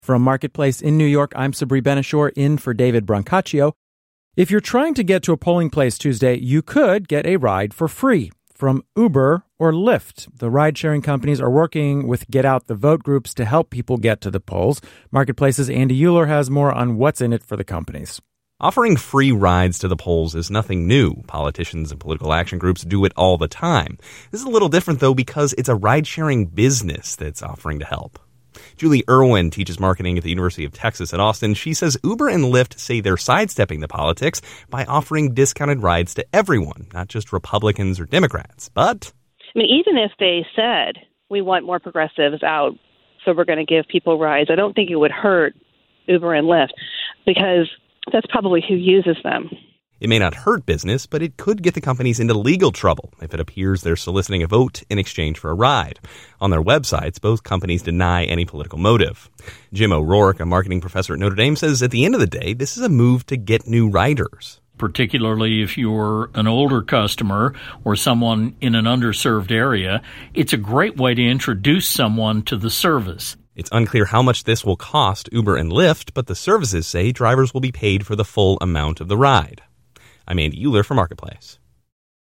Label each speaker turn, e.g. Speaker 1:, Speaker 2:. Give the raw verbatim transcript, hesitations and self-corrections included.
Speaker 1: From Marketplace in New York, I'm Sabri Ben-Achour, in for David Brancaccio. If you're trying to get to a polling place Tuesday, you could get a ride for free from Uber or Lyft. The ride-sharing companies are working with Get Out the Vote groups to help people get to the polls. Marketplace's Andy Euler has more on what's in it for the companies.
Speaker 2: Offering free rides to the polls is nothing new. Politicians and political action groups do it all the time. This is a little different, though, because it's a ride-sharing business that's offering to help. Julie Irwin teaches marketing at the University of Texas at Austin. She says Uber and Lyft say they're sidestepping the politics by offering discounted rides to everyone, not just Republicans or Democrats. But
Speaker 3: I mean, even if they said, we want more progressives out, so we're going to give people rides, I don't think it would hurt Uber and Lyft because that's probably who uses them.
Speaker 2: It may not hurt business, but it could get the companies into legal trouble if it appears they're soliciting a vote in exchange for a ride. On their websites, both companies deny any political motive. Jim O'Rourke, a marketing professor at Notre Dame, says at the end of the day, this is a move to get new riders.
Speaker 4: Particularly if you're an older customer or someone in an underserved area, it's a great way to introduce someone to the service.
Speaker 2: It's unclear how much this will cost Uber and Lyft, but the services say drivers will be paid for the full amount of the ride. I'm Andy Euler for Marketplace.